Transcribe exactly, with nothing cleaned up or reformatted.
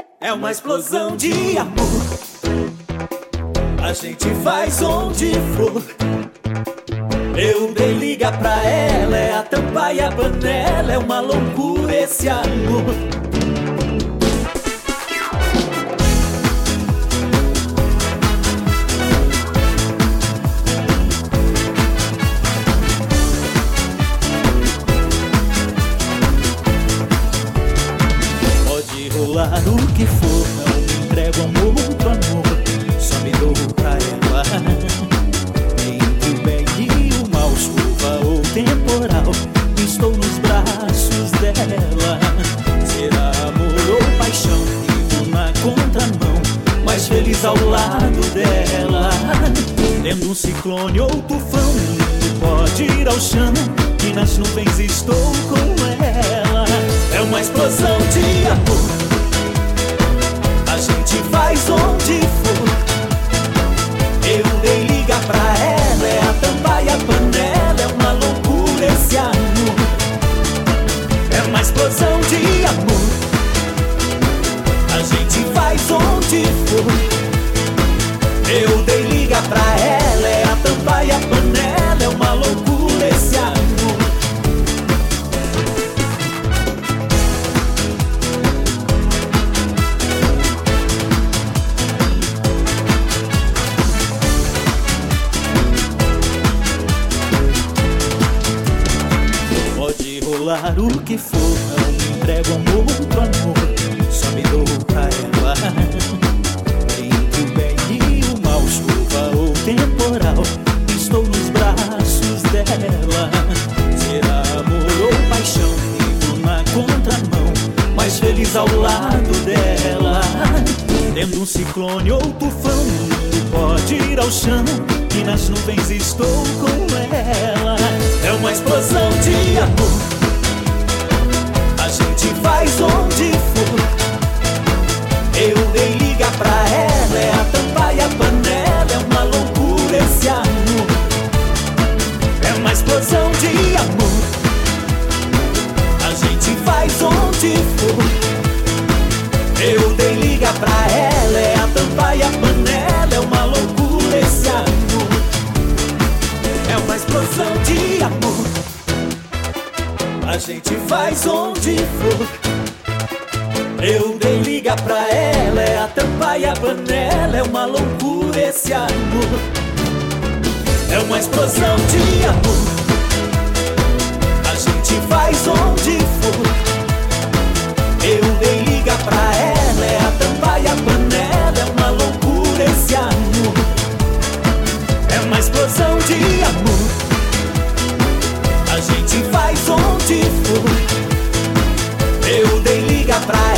É uma explosão de amor. A gente faz onde for. Eu dei liga pra ela, é a tampa e a panela. É uma loucura esse amor. Pode rolar o que for, não me entrego amor, muito amor. Só me dou pra ela. Entre o bem e o mal, chuva ou temporal, estou nos braços dela. Será amor ou paixão, vivo na contramão, mais feliz ao lado dela. Tendo um ciclone ou tufão, o mundo pode ir ao chão, e nas nuvens estou com ela. É uma explosão de amor. A gente faz onde for. Eu dei liga pra ela, é a tampa e a panela. É uma loucura esse amor. É uma explosão de amor. A gente faz onde for. Eu dei liga pra ela, é a tampa e a panela. É uma loucura esse amor. Rolar o que for, não me entrego amor, muito amor. Só me dou pra ela. Entre o bem e o mal, chuva ou temporal, estou nos braços dela. Será amor ou paixão, vivo na contramão, mais feliz ao lado dela. Tendo um ciclone ou tufão, o mundo pode ir ao chão, e nas nuvens estou com ela. É uma explosão de amor. A gente faz onde for. Eu dei liga pra ela, é a tampa e a panela. É uma loucura esse amor. É uma explosão de amor. A gente faz onde for. Eu dei liga pra ela, é a tampa e a panela. É uma loucura esse amor. É uma explosão de amor. A gente faz onde for. Eu dei liga pra ela, é a tampa e a panela. É uma loucura esse amor. É uma explosão de amor. A gente faz onde for. Eu dei liga pra ela, é a tampa e a panela. É uma loucura esse amor. É uma explosão de amor. A gente faz onde for. Eu dei liga pra